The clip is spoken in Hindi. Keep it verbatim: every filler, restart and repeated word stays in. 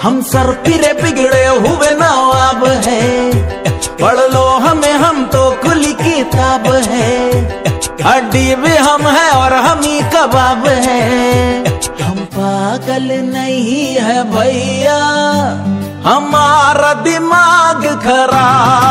हम सर फिरे बिगड़े हुए नवाब है, पढ़ लो हमें हम तो खुली किताब है। हड्डी भी हम है और हम ही कबाब है। हम पागल नहीं है भैया, हमारा दिमाग खराब